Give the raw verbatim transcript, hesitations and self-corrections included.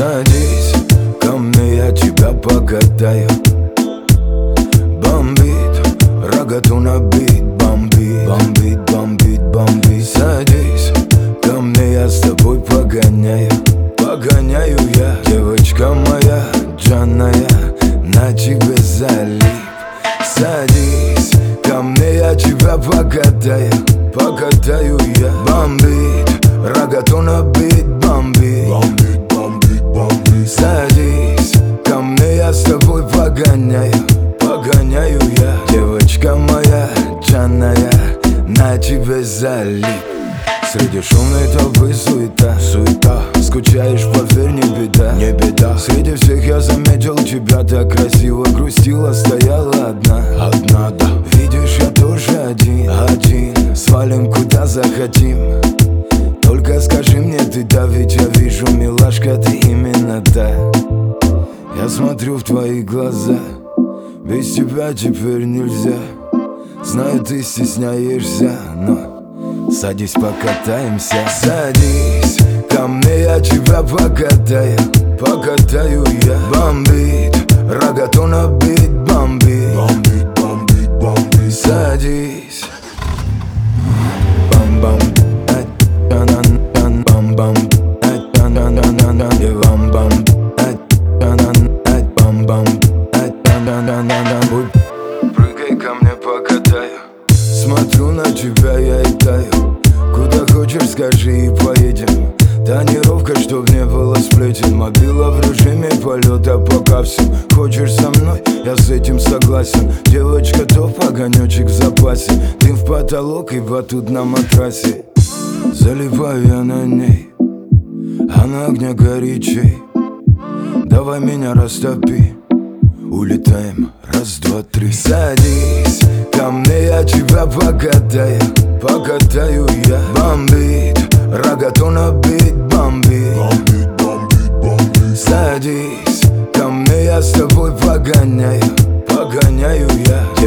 Садись ко мне, я тебя покатаю. Бомбит, рогату набит, бомбит, бомбит, бомбит, бомбит. Садись ко мне, я с тобой погоняю. Погоняю я, девочка моя, джанная, на тебе залип. Садись ко мне, я тебя покатаю. Покатаю я. Бомбит, рогату набит, бомбит, бомбит, бомбит, бомбит. Садись ко мне, я с тобой погоняю. Погоняю я, девочка моя, джанная, на тебе залип. Среди шумной толпы суета, суета. Скучаешь, поверь, не беда, не беда. Среди всех я заметил тебя, так красиво грустила, стояла одна, одна, да. Видишь, я тоже один, один. Свалим куда захотим. Только скажи мне ты, да, ведь я вижу, милашка, ты именно та. Я смотрю в твои глаза, без тебя теперь нельзя. Знаю, ты стесняешься, но садись, покатаемся. Садись ко мне, я тебя покатаю. Покатаю я. Бомбит, рогату набит, бомбит, бомбит, бомбит, бомбит. Садись. Бам-бам, ай-та-на-на, бам-бам, ай-та-на-на-на-на, бам-бам, ай-та-на-на, бам-бам, ай-та-на-на-на-на. Прыгай ко мне, покатаю. Смотрю на тебя, я и таю. Куда хочешь, скажи и поедем. Тонировка, чтоб не было сплетен. Мобила в режиме полета, пока все. Хочешь со мной, я с этим согласен. Девочка, топ, огонечек в запасе. Дым в потолок и батут на матрасе. Залипаю я на ней, а на огне горячей. Давай меня растопи, улетаем, раз, два, три. Садись ко мне, я тебя покатаю. Покатаю я. Бомбит, рогату набит, бомбит, бомбит, бомбит, бомбит. Садись ко мне, я с тобой погоняю. Погоняю я.